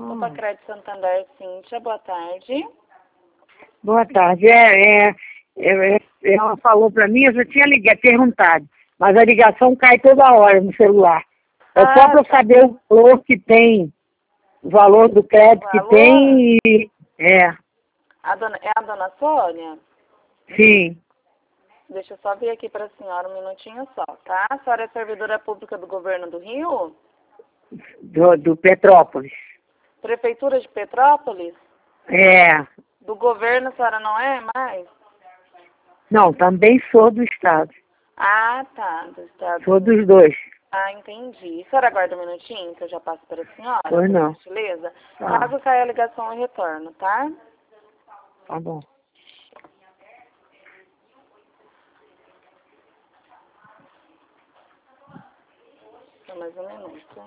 Opa, Crédito Santander, Cíntia, boa tarde. Boa tarde. Ela falou para mim, eu já tinha ligado, perguntado, mas a ligação cai toda hora no celular. É só para eu saber o valor que tem, o valor do crédito que tem e... É a dona Sônia? Sim. Deixa eu só ver aqui para a senhora um minutinho só, tá? A senhora é servidora pública do Governo do Rio? Do Petrópolis. Prefeitura de Petrópolis? É. Do governo a senhora não é mais? Não, também sou do Estado. Ah, tá, do Estado. Sou dos dois. Ah, entendi. A senhora aguarda um minutinho que eu já passo para a senhora? Pois não. Gentileza? Tá. Caso caia a ligação, eu retorno, tá? Tá bom. Só mais um minuto.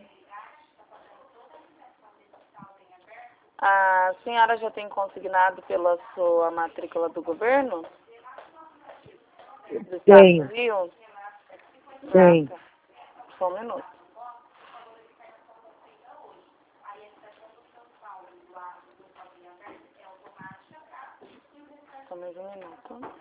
A senhora já tem consignado pela sua matrícula do governo? Do Estado Tenho. do Rio? Tenho. Ah, tá. Só um minuto. Só mais um minuto.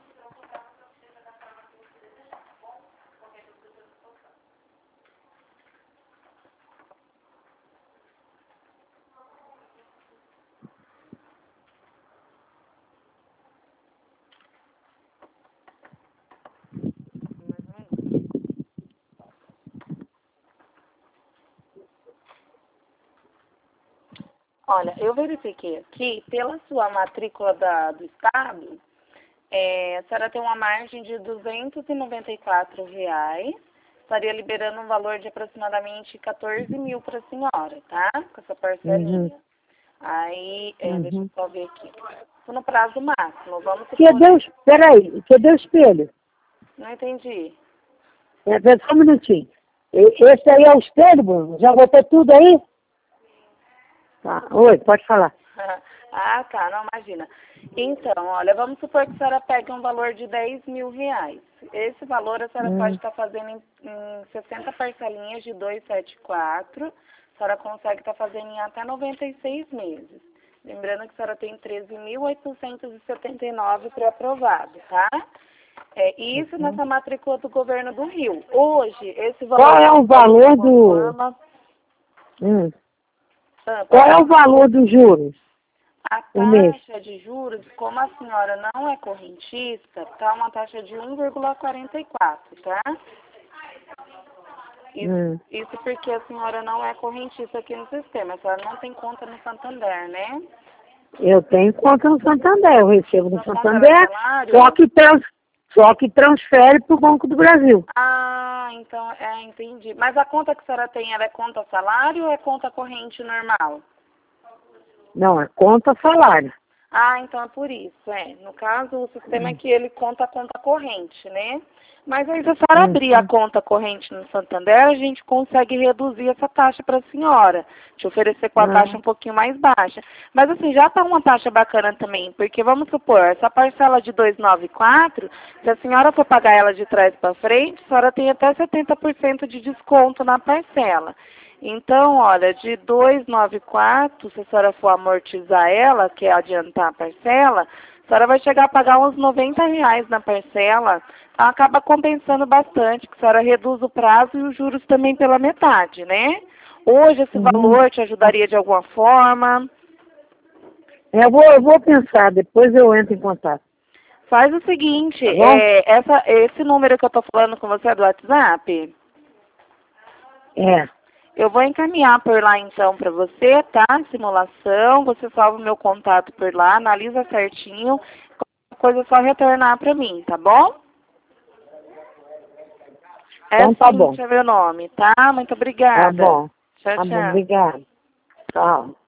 Olha, eu verifiquei aqui, pela sua matrícula do Estado, a senhora tem uma margem de R$ 294. Estaria liberando um valor de aproximadamente 14 mil para a senhora, tá? Com essa parcelinha. Uhum. Aí, deixa eu só ver aqui. Tô no prazo máximo, vamos Peraí, cadê o espelho? Não entendi. Só um minutinho. Esse aí é o espelho, Bruno? Já botou tudo aí? Tá. Oi, pode falar. Ah, tá, não, imagina. Então, olha, vamos supor que a senhora pegue um valor de R$ 10 mil. Esse valor a senhora pode estar fazendo em 60 parcelinhas de 274. A senhora consegue estar fazendo em até 96 meses. Lembrando que a senhora tem 13.879 pré-aprovado, tá? Isso nessa matrícula do Governo do Rio. Hoje, esse valor... Qual é o valor do... Qual é o valor dos juros? A taxa de juros, como a senhora não é correntista, tá uma taxa de 1,44, tá? Isso porque a senhora não é correntista aqui no sistema. A senhora não tem conta no Santander, né? Eu tenho conta no Santander, eu recebo no Santander, só que transfere para o Banco do Brasil. Ah, então, entendi. Mas a conta que a senhora tem, ela é conta salário ou é conta corrente normal? Não, é conta salário. Ah, então é por isso, No caso, o sistema é que ele conta a conta corrente, né? Mas aí, se a senhora abrir a conta corrente no Santander, a gente consegue reduzir essa taxa para a senhora, te oferecer com a taxa um pouquinho mais baixa. Mas assim, já está uma taxa bacana também, porque vamos supor, essa parcela de 294, se a senhora for pagar ela de trás para frente, a senhora tem até 70% de desconto na parcela. Então, olha, de 294, se a senhora for amortizar ela, que é adiantar a parcela, a senhora vai chegar a pagar uns R$ 90 na parcela. Então, acaba compensando bastante, que a senhora reduz o prazo e os juros também pela metade, né? Hoje, esse valor te ajudaria de alguma forma? Eu vou pensar, depois eu entro em contato. Faz o seguinte, esse número que eu estou falando com você é do WhatsApp? É. Eu vou encaminhar por lá, então, para você, tá? Simulação, você salva o meu contato por lá, analisa certinho, qualquer coisa é só retornar para mim, tá bom? Então tá bom. Esse é meu nome, tá? Muito obrigada. Tá bom. Tchau, Tá bom, tchau. obrigada. Tchau.